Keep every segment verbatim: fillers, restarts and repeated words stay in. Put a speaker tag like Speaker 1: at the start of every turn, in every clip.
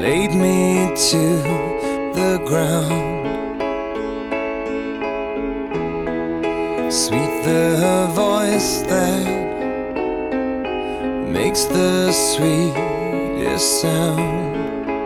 Speaker 1: laid me to the ground. Sweet the voice that makes the sweetest sound.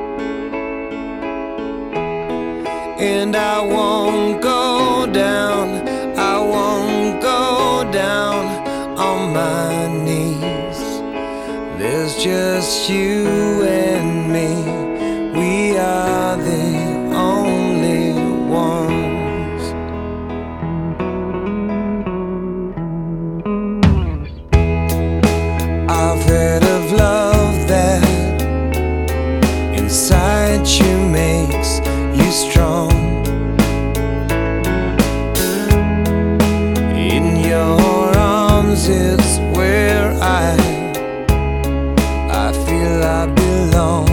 Speaker 1: And I won't go down, I won't go down on my knees. There's just you and me, we are the only ones. I've heard of love that inside you makes you strong. In your arms it's where I I feel I belong.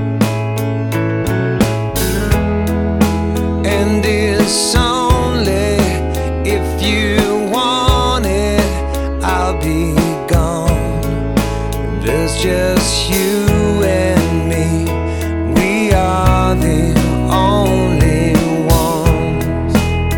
Speaker 1: And it's only if you want it, I'll be gone. There's just you and me, we are the only ones.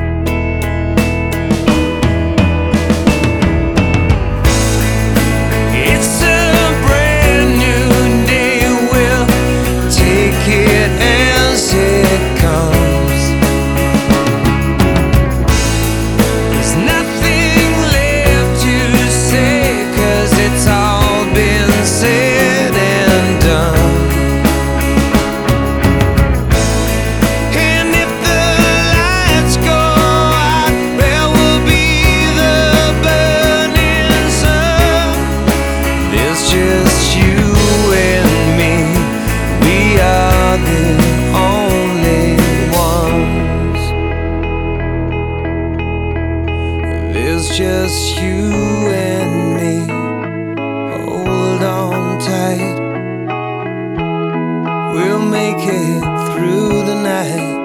Speaker 1: It's a brand new day, we'll take it as it comes. There's nothing left to say, 'cause it's all been said and done. And if the lights go out, where will be the burning sun? There's just you and me, we are the only ones. There's just you and me, hold on tight. We'll make it through the night.